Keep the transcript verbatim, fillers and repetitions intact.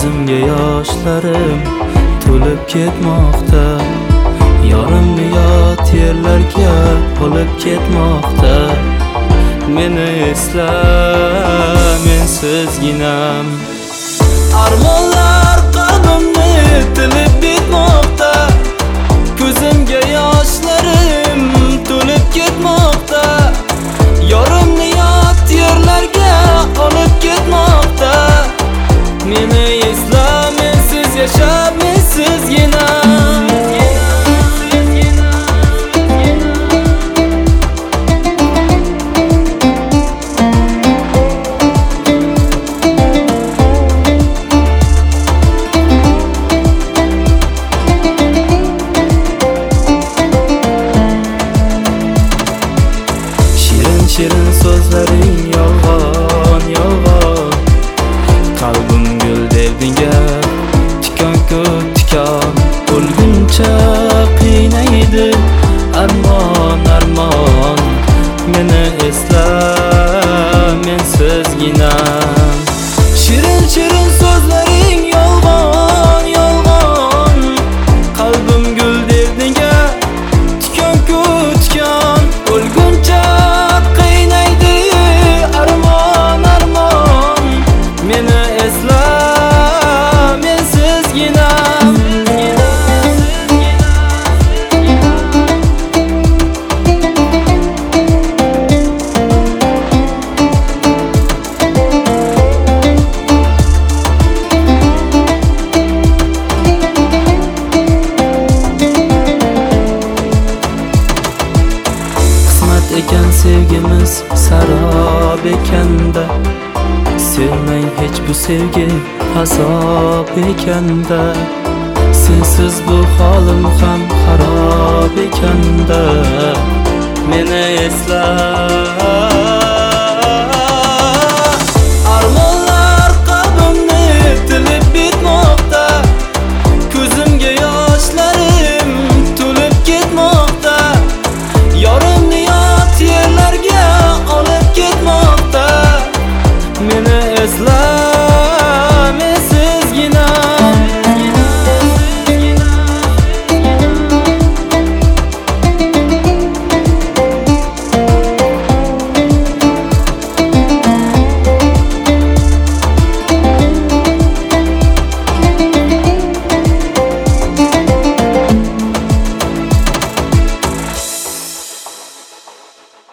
Ko'zimga yoshlarim to'lib ketmoqda. Yorimni yot yerlarga olib ketmoqda. Meni esla, men sizginam. Armonlar qalbimni tilib bitmoqda. Ko'zimga yoshlarim to'lib ketmoqda. Yorimni yot yerlarga olib ketmoqda. Meni esla, mensiz yashab, mensizginam. Shirin so'zlaring yolg'on, yolg'on. Qalbim gul derdinga tikon-ku tikon. O'lguncha qiynaydi armon, armon. Meni esla, mensizginam. Shirin shirin so'zlaring yolg'on, yolg'on. Qalbim gul derdinga tikon-ku tikon. O'lguncha meni esla, mensizginam. Qismat ekan sevgimiz sarob ekanda. Sevmang hech bu sevgi azob ekanda. Sensiz bu holim ham xarob ekanda. Meni